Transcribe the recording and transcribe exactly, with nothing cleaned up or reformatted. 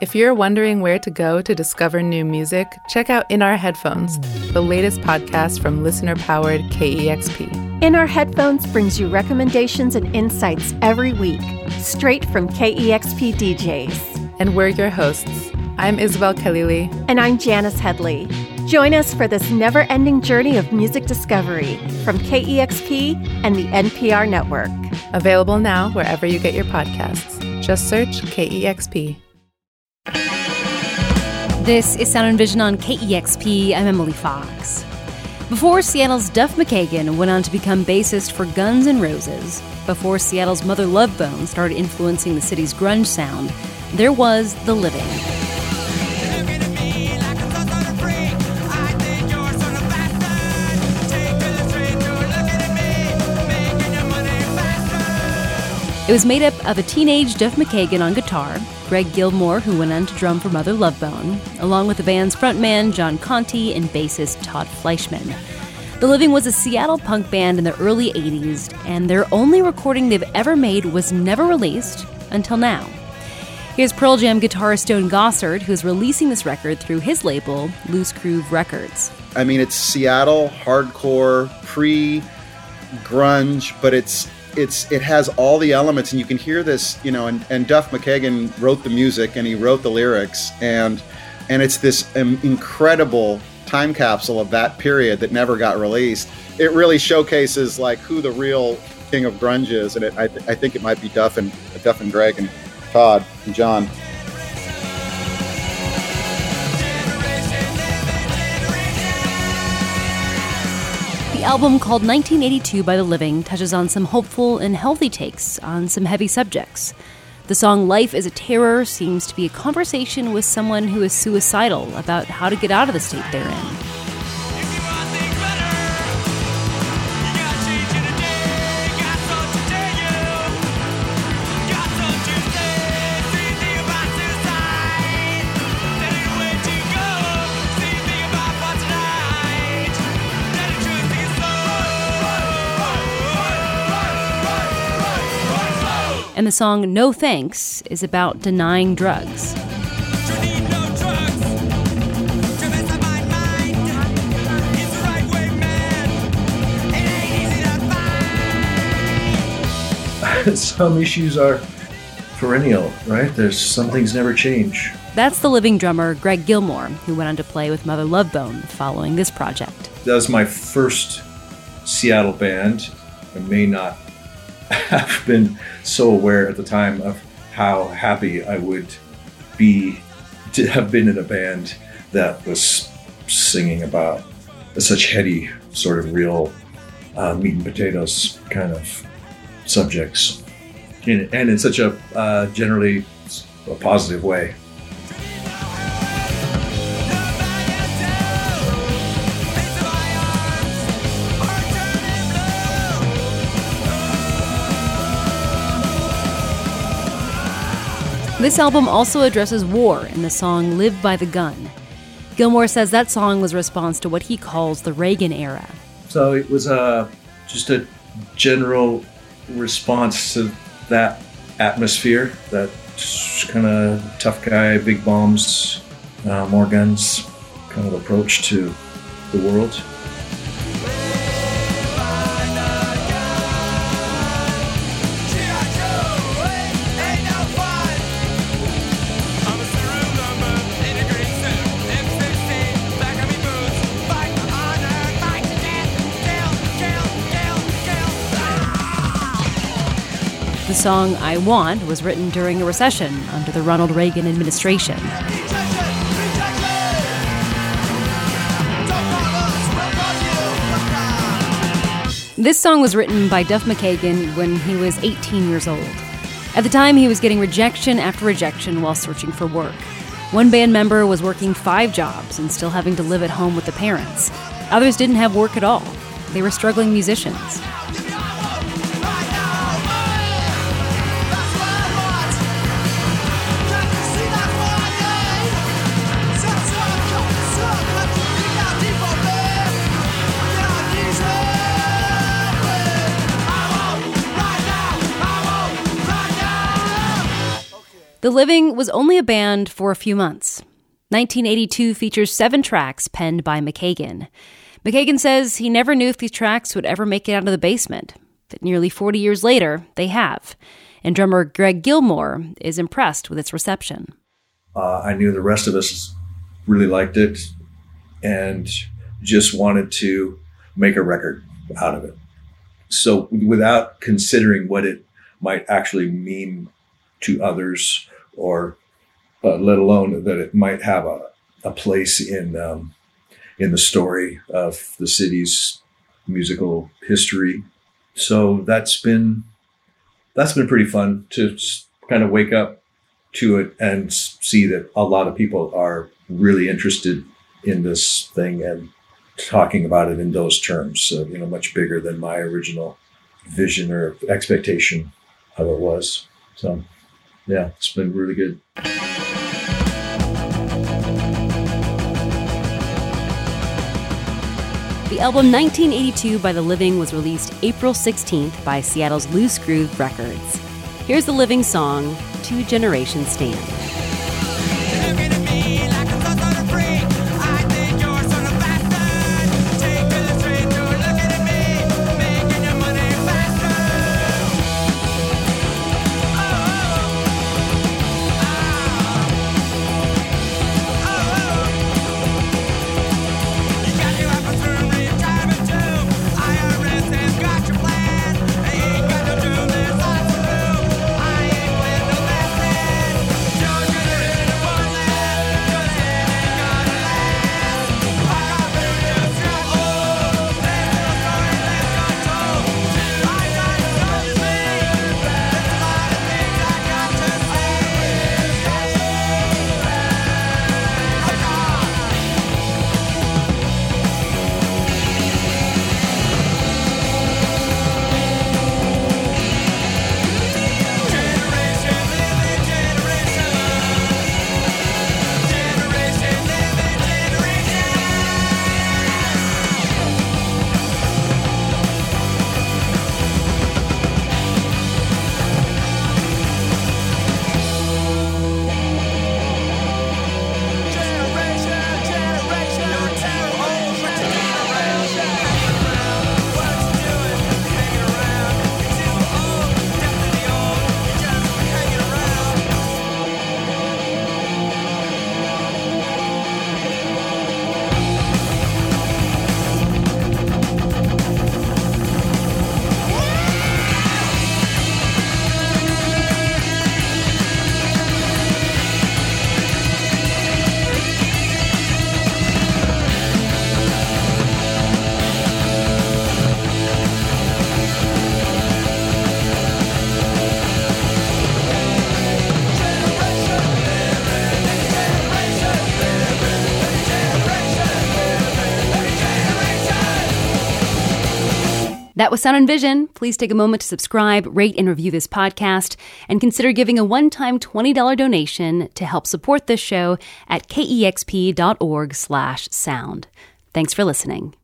If you're wondering where to go to discover new music, check out In Our Headphones, the latest podcast from listener-powered K E X P. In Our Headphones brings you recommendations and insights every week, straight from K E X P D Js. And we're your hosts. I'm Isabel Khalili. And I'm Janice Headley. Join us for this never-ending journey of music discovery from K E X P and the N P R network. Available now wherever you get your podcasts. Just search K E X P. This is Sound and Vision on K E X P. I'm Emily Fox. Before Seattle's Duff McKagan went on to become bassist for Guns N' Roses, before Seattle's Mother Love Bone started influencing the city's grunge sound, there was The Living. It was made up of a teenage Duff McKagan on guitar, Greg Gilmore, who went on to drum for Mother Love Bone, along with the band's frontman John Conte and bassist Todd Fleischman. The Living was a Seattle punk band in the early eighties, and their only recording they've ever made was never released until now. Here's Pearl Jam guitarist Stone Gossard, who's releasing this record through his label, Loose Groove Records. I mean, it's Seattle hardcore, pre-grunge, but it's It's it has all the elements, and you can hear this, you know. And, and Duff McKagan wrote the music and he wrote the lyrics, and and it's this um, incredible time capsule of that period that never got released. It really showcases like who the real king of grunge is, and it, I, th- I think it might be Duff and Duff and Greg and Todd and John. The album, called nineteen eighty-two by The Living, touches on some hopeful and healthy takes on some heavy subjects. The song Life is a Terror seems to be a conversation with someone who is suicidal about how to get out of the state they're in. And the song No Thanks is about denying drugs. Some issues are perennial, right? There's some things never change. That's The Living drummer Greg Gilmore, who went on to play with Mother Love Bone following this project. That was my first Seattle band. I may not have been so aware at the time of how happy I would be to have been in a band that was singing about such heady, sort of real uh, meat and potatoes kind of subjects, and, and in such a uh, generally a positive way. This album also addresses war in the song Live by the Gun. Gilmore says that song was a response to what he calls the Reagan era. So it was uh, just a general response to that atmosphere, that kind of tough guy, big bombs, uh, more guns kind of approach to the world. The song I Want was written during a recession under the Ronald Reagan administration. This song was written by Duff McKagan when he was eighteen years old. At the time, he was getting rejection after rejection while searching for work. One band member was working five jobs and still having to live at home with the parents. Others didn't have work at all. They were struggling musicians. The Living was only a band for a few months. nineteen eighty-two features seven tracks penned by McKagan. McKagan says he never knew if these tracks would ever make it out of the basement, but nearly forty years later, they have. And drummer Greg Gilmore is impressed with its reception. Uh, I knew the rest of us really liked it and just wanted to make a record out of it. So without considering what it might actually mean to others, or uh, let alone that it might have a, a place in um, in the story of the city's musical history. So that's been that's been pretty fun to kind of wake up to it and see that a lot of people are really interested in this thing and talking about it in those terms. So, you know, much bigger than my original vision or expectation of it was. So, yeah, it's been really good. The album nineteen eighty-two by The Living was released April sixteenth by Seattle's Loose Groove Records. Here's the Living song, Two Generations Stand. That was Sound and Vision. Please take a moment to subscribe, rate, and review this podcast, and consider giving a one-time twenty dollars donation to help support this show at kexp.org slash sound. Thanks for listening.